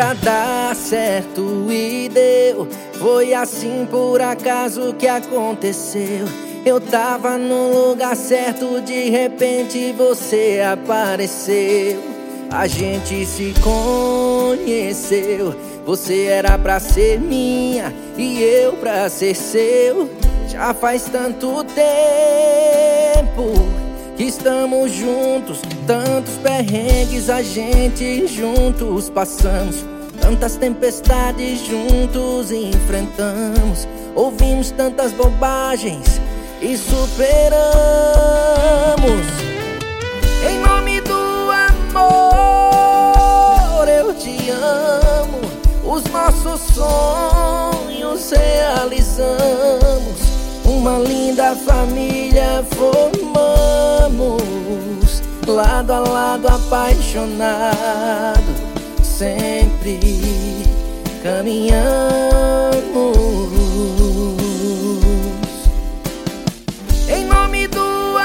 pra dar certo e deu. Foi assim por acaso que aconteceu. Eu tava no lugar certo, de repente você apareceu. A gente se conheceu. Você era pra ser minha e eu pra ser seu. Já faz tanto tempo que estamos juntos, tantos perrengues a gente juntos passamos, tantas tempestades juntos enfrentamos, ouvimos tantas bobagens e superamos. Em nome do amor eu te amo, os nossos sonhos realizamos, uma linda família formamos, lado a lado apaixonado, sempre caminhamos. Em nome do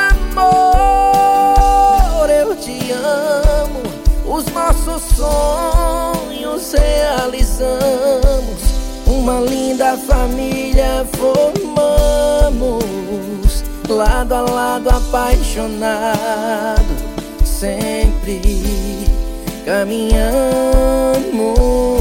amor eu te amo, os nossos sonhos realizamos, uma linda família formamos, lado a lado apaixonado, sempre caminhamos.